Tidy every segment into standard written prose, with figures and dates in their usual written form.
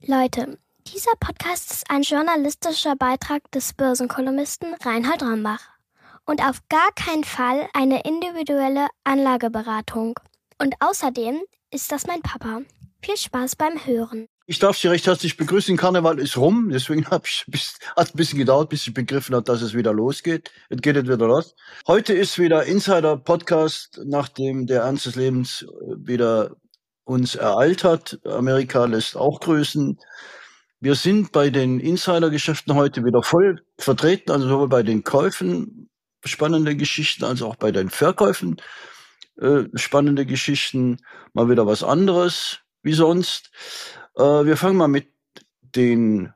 Leute, dieser Podcast ist ein journalistischer Beitrag des Börsenkolumnisten Reinhard Rambach und auf gar keinen Fall eine individuelle Anlageberatung. Und außerdem ist das mein Papa. Viel Spaß beim Hören. Ich darf Sie recht herzlich begrüßen. Karneval ist rum, deswegen hat es ein bisschen gedauert, bis ich begriffen habe, dass es wieder losgeht. Es geht jetzt wieder los. Heute ist wieder Insider-Podcast, nachdem der Ernst des Lebens wieder uns ereilt hat. Amerika lässt auch grüßen. Wir sind bei den Insider-Geschäften heute wieder voll vertreten, also sowohl bei den Käufen spannende Geschichten, als auch bei den Verkäufen spannende Geschichten. Mal wieder was anderes wie sonst. Wir fangen mal mit den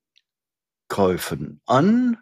Käufen an.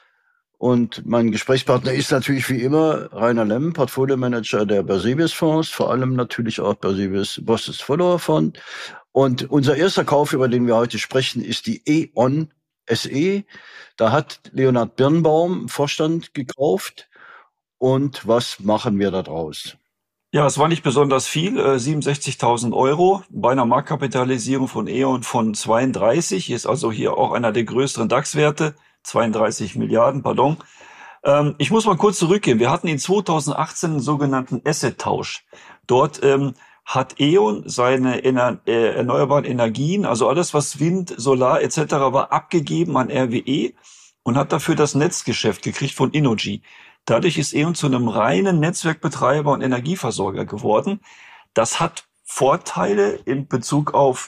Und mein Gesprächspartner ist natürlich wie immer Rainer Lemm, Portfolio-Manager der Bersebis-Fonds, vor allem natürlich auch Bersebis Bosses Follower Fund. Und unser erster Kauf, über den wir heute sprechen, ist die E.ON SE. Da hat Leonhard Birnbaum, Vorstand, gekauft. Und was machen wir da draus? Ja, es war nicht besonders viel, 67.000 Euro bei einer Marktkapitalisierung von E.ON von 32, ist also hier auch einer der größeren DAX-Werte, 32 Milliarden, pardon. Ich muss mal kurz zurückgehen. Wir hatten in 2018 einen sogenannten Asset-Tausch. Dort hat E.ON seine erneuerbaren Energien, also alles was Wind, Solar etc. war, abgegeben an RWE und hat dafür das Netzgeschäft gekriegt von Innogy. Dadurch ist E.ON zu einem reinen Netzwerkbetreiber und Energieversorger geworden. Das hat Vorteile in Bezug auf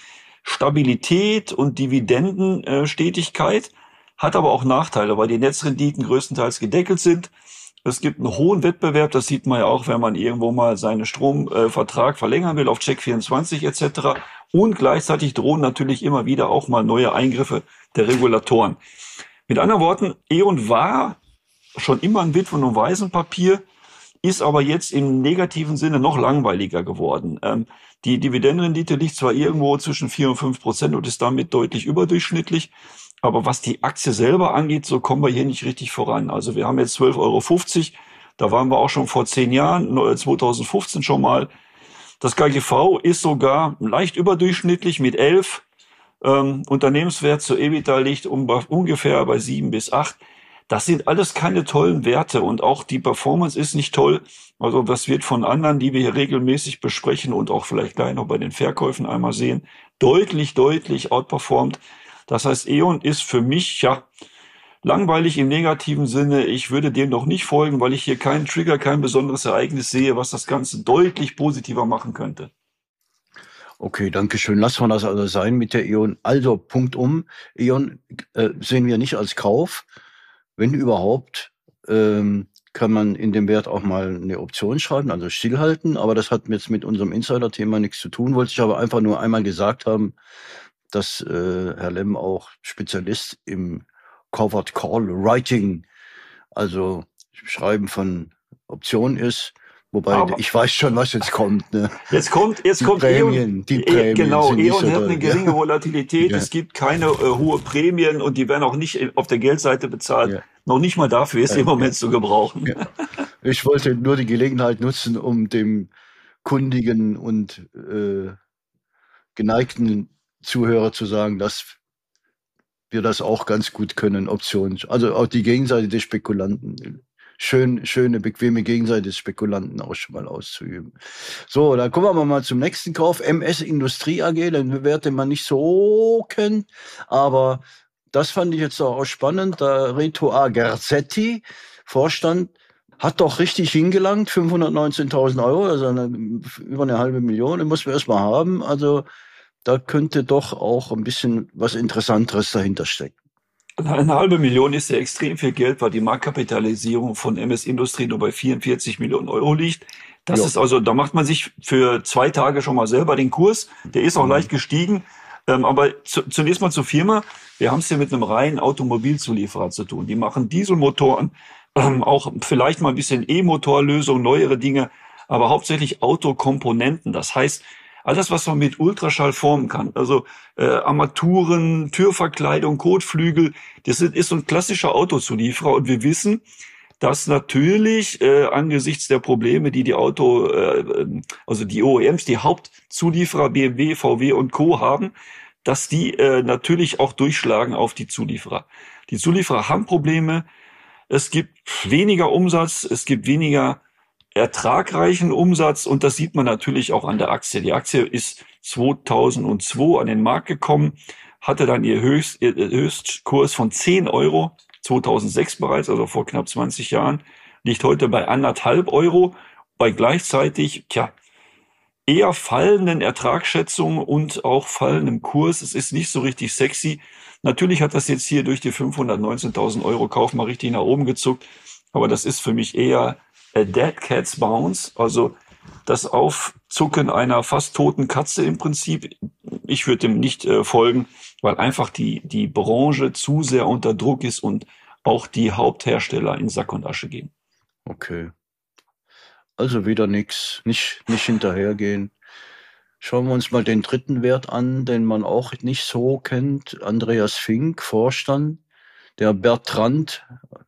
Stabilität und Dividendenstetigkeit, hat aber auch Nachteile, weil die Netzrenditen größtenteils gedeckelt sind. Es gibt einen hohen Wettbewerb, das sieht man ja auch, wenn man irgendwo mal seinen Stromvertrag verlängern will auf Check24 etc. Und gleichzeitig drohen natürlich immer wieder auch mal neue Eingriffe der Regulatoren. Mit anderen Worten, E.ON war schon immer ein Witwen- und Waisenpapier, ist aber jetzt im negativen Sinne noch langweiliger geworden. Die Dividendenrendite liegt zwar irgendwo zwischen 4 und 5% und ist damit deutlich überdurchschnittlich, aber was die Aktie selber angeht, so kommen wir hier nicht richtig voran. Also wir haben jetzt 12,50 Euro, da waren wir auch schon vor 10 Jahren, 2015 schon mal. Das KGV ist sogar leicht überdurchschnittlich mit 11. Unternehmenswert zur EBITDA liegt ungefähr bei 7 bis 8. Das sind alles keine tollen Werte und auch die Performance ist nicht toll. Also das wird von anderen, die wir hier regelmäßig besprechen und auch vielleicht gleich noch bei den Verkäufen einmal sehen, deutlich outperformt. Das heißt, E.ON ist für mich langweilig im negativen Sinne. Ich würde dem noch nicht folgen, weil ich hier keinen Trigger, kein besonderes Ereignis sehe, was das Ganze deutlich positiver machen könnte. Okay, danke schön. Lassen wir das also sein mit der E.ON. Also, Punkt. E.ON sehen wir nicht als Kauf. Wenn überhaupt, kann man in dem Wert auch mal eine Option schreiben, also stillhalten. Aber das hat jetzt mit unserem Insider-Thema nichts zu tun. Wollte ich aber einfach nur einmal gesagt haben, dass Herr Lemm auch Spezialist im Covered Call Writing, also Schreiben von Optionen ist. Wobei, aber ich weiß schon, was jetzt kommt. Ne? Jetzt kommt Prämien, die Prämien. Genau, E.ON so hat eine geringe Volatilität, ja. Es gibt keine hohe Prämien und die werden auch nicht auf der Geldseite bezahlt. Ja. Noch nicht mal dafür ist im Moment zu gebrauchen. Ja. Ich wollte nur die Gelegenheit nutzen, um dem kundigen und geneigten Zuhörer zu sagen, dass wir das auch ganz gut können, Optionen. Also auch die Gegenseite des Spekulanten. Schöne, bequeme Gegenseite des Spekulanten auch schon mal auszuüben. So, dann kommen wir mal zum nächsten Kauf. MS Industrie AG, den Wert, den man nicht so kennt. Aber das fand ich jetzt auch spannend. Da Reto A. Garzetti, Vorstand, hat doch richtig hingelangt. 519.000 Euro, also über eine halbe Million. Den muss man erstmal haben. Also da könnte doch auch ein bisschen was Interessanteres dahinter stecken. Eine halbe Million ist ja extrem viel Geld, weil die Marktkapitalisierung von MS Industrie nur bei 44 Millionen Euro liegt. Das ist also, da macht man sich für 2 Tage schon mal selber den Kurs. Der ist auch leicht gestiegen. Aber zunächst mal zur Firma. Wir haben es hier mit einem reinen Automobilzulieferer zu tun. Die machen Dieselmotoren, auch vielleicht mal ein bisschen E-Motorlösung, neuere Dinge, aber hauptsächlich Autokomponenten. Das heißt, alles, was man mit Ultraschall formen kann, also Armaturen, Türverkleidung, Kotflügel, das ist so ein klassischer Autozulieferer. Und wir wissen, dass natürlich angesichts der Probleme, die also die OEMs, die Hauptzulieferer BMW, VW und Co. haben, dass die natürlich auch durchschlagen auf die Zulieferer. Die Zulieferer haben Probleme. Es gibt weniger Umsatz, es gibt weniger ertragreichen Umsatz und das sieht man natürlich auch an der Aktie. Die Aktie ist 2002 an den Markt gekommen, hatte dann ihr Höchstkurs von 10 Euro, 2006 bereits, also vor knapp 20 Jahren, liegt heute bei 1,5 Euro, bei gleichzeitig eher fallenden Ertragsschätzungen und auch fallendem Kurs. Es ist nicht so richtig sexy. Natürlich hat das jetzt hier durch die 519.000 Euro Kauf mal richtig nach oben gezuckt, aber das ist für mich eher a dead cat's bounce, also das Aufzucken einer fast toten Katze im Prinzip. Ich würde dem nicht folgen, weil einfach die Branche zu sehr unter Druck ist und auch die Haupthersteller in Sack und Asche gehen. Okay. Also wieder nichts, nicht hinterhergehen. Schauen wir uns mal den dritten Wert an, den man auch nicht so kennt. Andreas Fink, Vorstand. Der Bertrand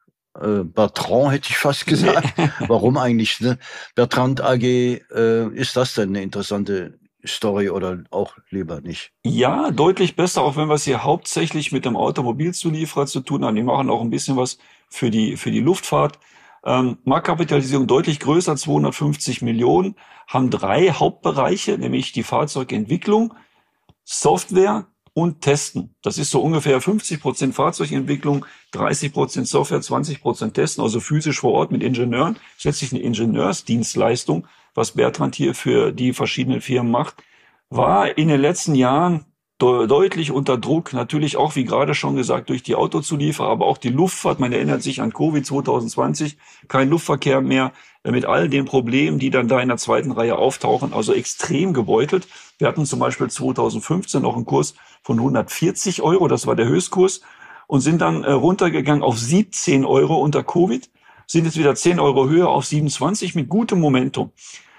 hätte ich fast gesagt. Warum eigentlich? Ne? Bertrand AG, ist das denn eine interessante Story oder auch lieber nicht? Ja, deutlich besser, auch wenn wir es hier hauptsächlich mit dem Automobilzulieferer zu tun haben. Die machen auch ein bisschen was für die Luftfahrt. Marktkapitalisierung deutlich größer, 250 Millionen, haben 3 Hauptbereiche, nämlich die Fahrzeugentwicklung, Software und Testen. Das ist so ungefähr 50% Fahrzeugentwicklung, 30% Software, 20% Testen, also physisch vor Ort mit Ingenieuren. Das ist letztlich eine Ingenieursdienstleistung, was Bertrand hier für die verschiedenen Firmen macht. War in den letzten Jahren deutlich unter Druck, natürlich auch, wie gerade schon gesagt, durch die Autozulieferer, aber auch die Luftfahrt. Man erinnert sich an Covid 2020, kein Luftverkehr mehr, mit all den Problemen, die dann da in der zweiten Reihe auftauchen, also extrem gebeutelt. Wir hatten zum Beispiel 2015 noch einen Kurs von 140 Euro, das war der Höchstkurs, und sind dann runtergegangen auf 17 Euro unter Covid, sind jetzt wieder 10 Euro höher auf 27 mit gutem Momentum.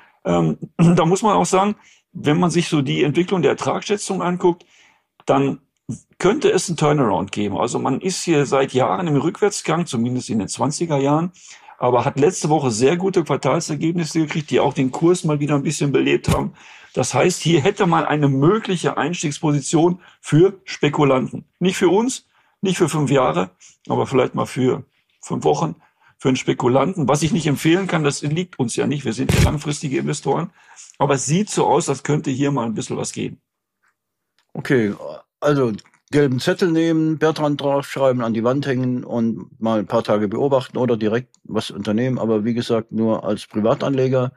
Da muss man auch sagen, wenn man sich so die Entwicklung der Ertragsschätzung anguckt, dann könnte es einen Turnaround geben. Also man ist hier seit Jahren im Rückwärtsgang, zumindest in den 20er Jahren, aber hat letzte Woche sehr gute Quartalsergebnisse gekriegt, die auch den Kurs mal wieder ein bisschen belebt haben. Das heißt, hier hätte man eine mögliche Einstiegsposition für Spekulanten. Nicht für uns, nicht für 5 Jahre, aber vielleicht mal für 5 Wochen. Für einen Spekulanten, was ich nicht empfehlen kann, das liegt uns ja nicht. Wir sind ja langfristige Investoren. Aber es sieht so aus, als könnte hier mal ein bisschen was gehen. Okay, also gelben Zettel nehmen, Bertrand draufschreiben, an die Wand hängen und mal ein paar Tage beobachten oder direkt was unternehmen. Aber wie gesagt, nur als Privatanleger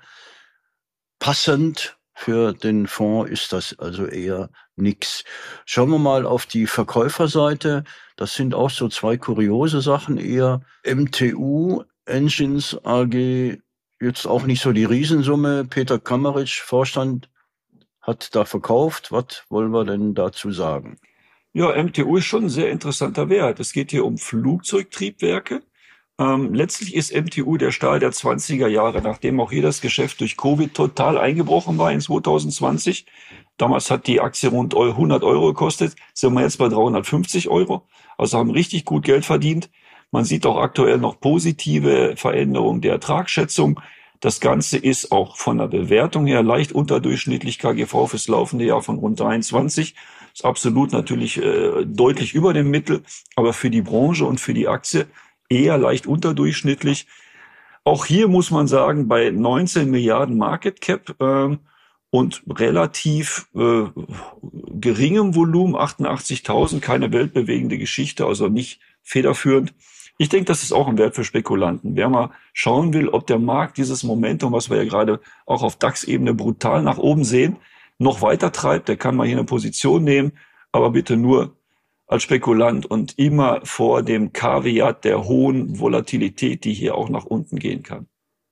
passend für den Fonds ist das also eher nix. Schauen wir mal auf die Verkäuferseite. Das sind auch so 2 kuriose Sachen eher. MTU Engines AG, jetzt auch nicht so die Riesensumme. Peter Kammerich, Vorstand, hat da verkauft. Was wollen wir denn dazu sagen? Ja, MTU ist schon ein sehr interessanter Wert. Es geht hier um Flugzeugtriebwerke. Letztlich ist MTU der Stahl der 20er Jahre, nachdem auch hier das Geschäft durch Covid total eingebrochen war in 2020. Damals hat die Aktie rund 100 Euro gekostet, sind wir jetzt bei 350 Euro. Also haben richtig gut Geld verdient. Man sieht auch aktuell noch positive Veränderungen der Ertragsschätzung. Das Ganze ist auch von der Bewertung her leicht unterdurchschnittlich. KGV fürs laufende Jahr von rund 23. Ist absolut natürlich deutlich über dem Mittel, aber für die Branche und für die Aktie eher leicht unterdurchschnittlich. Auch hier muss man sagen, bei 19 Milliarden Market Cap und relativ geringem Volumen, 88.000, keine weltbewegende Geschichte, also nicht federführend. Ich denke, das ist auch ein Wert für Spekulanten. Wer mal schauen will, ob der Markt dieses Momentum, was wir ja gerade auch auf DAX-Ebene brutal nach oben sehen, noch weiter treibt, der kann mal hier eine Position nehmen, aber bitte nur als Spekulant und immer vor dem Kaviat der hohen Volatilität, die hier auch nach unten gehen kann.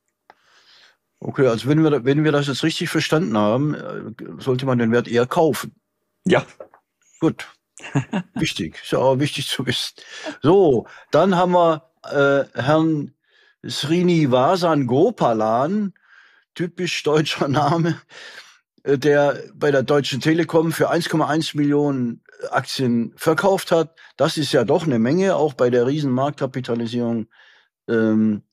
Okay, also wenn wir das jetzt richtig verstanden haben, sollte man den Wert eher kaufen. Ja. Gut. Wichtig. Ist ja auch wichtig zu wissen. So, dann haben wir Herrn Srinivasan Gopalan, typisch deutscher Name, der bei der Deutschen Telekom für 1,1 Millionen Aktien verkauft hat. Das ist ja doch eine Menge, auch bei der Riesenmarktkapitalisierung einer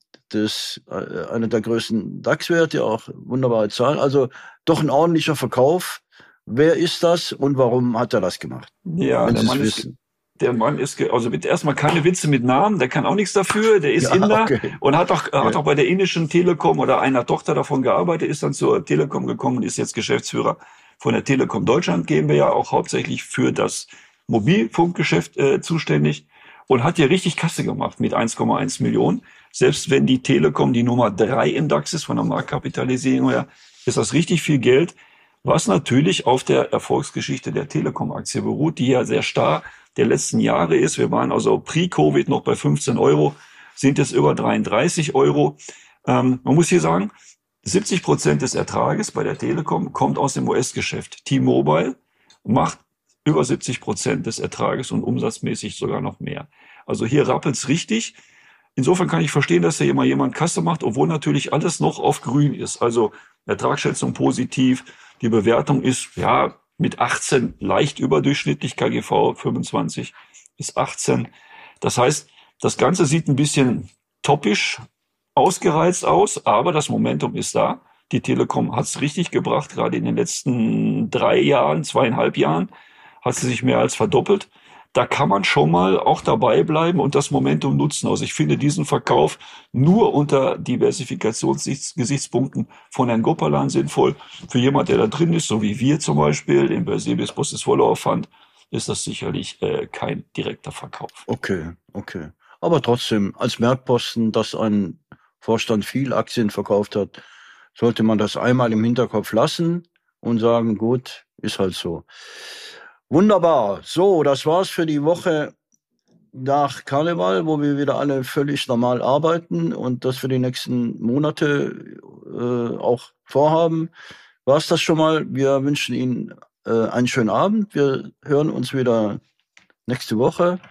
der größten DAX-Werte, auch wunderbare Zahl. Also doch ein ordentlicher Verkauf. wer ist das und warum hat er das gemacht? Ja, Wenn der Sie es Mann wissen. der Mann ist, also bitte erstmal keine Witze mit Namen, der kann auch nichts dafür, der ist Ja, Inder okay. und hat auch bei der indischen Telekom oder einer Tochter davon gearbeitet, ist dann zur Telekom gekommen und ist jetzt Geschäftsführer von der Telekom Deutschland GmbH, auch hauptsächlich für das Mobilfunkgeschäft zuständig und hat hier richtig Kasse gemacht mit 1,1 Millionen. Selbst wenn die Telekom die Nummer 3 im DAX ist, von der Marktkapitalisierung her, ist das richtig viel Geld, was natürlich auf der Erfolgsgeschichte der Telekom-Aktie beruht, die ja sehr starr der letzten Jahre ist. Wir waren also pre-Covid noch bei 15 Euro, sind jetzt über 33 Euro. Man muss hier sagen, 70% des Ertrages bei der Telekom kommt aus dem US-Geschäft. T-Mobile macht über 70% des Ertrages und umsatzmäßig sogar noch mehr. Also hier rappelt's richtig. Insofern kann ich verstehen, dass da immer jemand Kasse macht, obwohl natürlich alles noch auf grün ist. Also Ertragsschätzung positiv, die Bewertung ist ja mit 18 leicht überdurchschnittlich, KGV 25 bis 18. Das heißt, das Ganze sieht ein bisschen toppisch ausgereizt aus, aber das Momentum ist da. Die Telekom hat es richtig gebracht, gerade in den letzten 3 Jahren, 2,5 Jahren hat sie sich mehr als verdoppelt. Da kann man schon mal auch dabei bleiben und das Momentum nutzen. Also ich finde diesen Verkauf nur unter Diversifikationsgesichtspunkten von Herrn Gopalan sinnvoll. Für jemand, der da drin ist, so wie wir zum Beispiel, im Bersebis Bosses Follower Fund, ist das sicherlich kein direkter Verkauf. Okay. Aber trotzdem, als Merkposten, dass ein Vorstand viel Aktien verkauft hat, sollte man das einmal im Hinterkopf lassen und sagen, gut, ist halt so. Wunderbar. So, das war's für die Woche nach Karneval, wo wir wieder alle völlig normal arbeiten und das für die nächsten Monate auch vorhaben. War's das schon mal? Wir wünschen Ihnen einen schönen Abend. Wir hören uns wieder nächste Woche.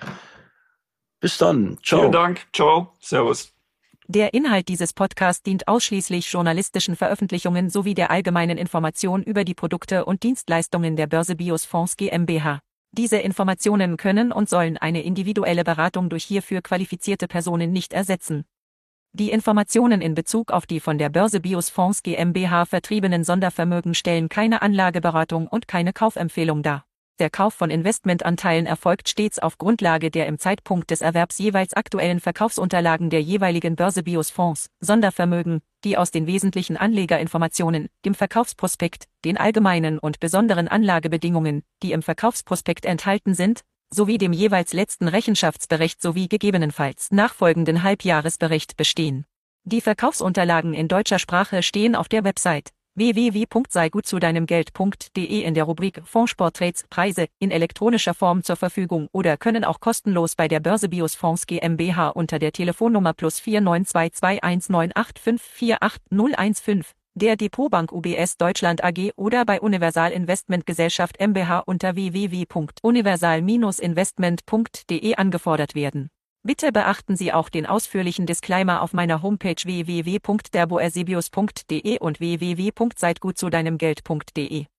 Bis dann. Ciao. Vielen Dank. Ciao. Servus. Der Inhalt dieses Podcasts dient ausschließlich journalistischen Veröffentlichungen sowie der allgemeinen Information über die Produkte und Dienstleistungen der Börse Bios Fonds GmbH. Diese Informationen können und sollen eine individuelle Beratung durch hierfür qualifizierte Personen nicht ersetzen. Die Informationen in Bezug auf die von der Börse Bios Fonds GmbH vertriebenen Sondervermögen stellen keine Anlageberatung und keine Kaufempfehlung dar. Der Kauf von Investmentanteilen erfolgt stets auf Grundlage der im Zeitpunkt des Erwerbs jeweils aktuellen Verkaufsunterlagen der jeweiligen Börse Bios Fonds, Sondervermögen, die aus den wesentlichen Anlegerinformationen, dem Verkaufsprospekt, den allgemeinen und besonderen Anlagebedingungen, die im Verkaufsprospekt enthalten sind, sowie dem jeweils letzten Rechenschaftsbericht sowie gegebenenfalls nachfolgenden Halbjahresbericht bestehen. Die Verkaufsunterlagen in deutscher Sprache stehen auf der Website www.seigutzudeinemgeld.de in der Rubrik Fondsporträts Preise in elektronischer Form zur Verfügung oder können auch kostenlos bei der Börse Bios Fonds GmbH unter der Telefonnummer +49221984848015, der Depotbank UBS Deutschland AG oder bei Universal Investment Gesellschaft mbH unter www.universal-investment.de angefordert werden. Bitte beachten Sie auch den ausführlichen Disclaimer auf meiner Homepage www.derboersebius.de und www.seitgutzudeinemgeld.de.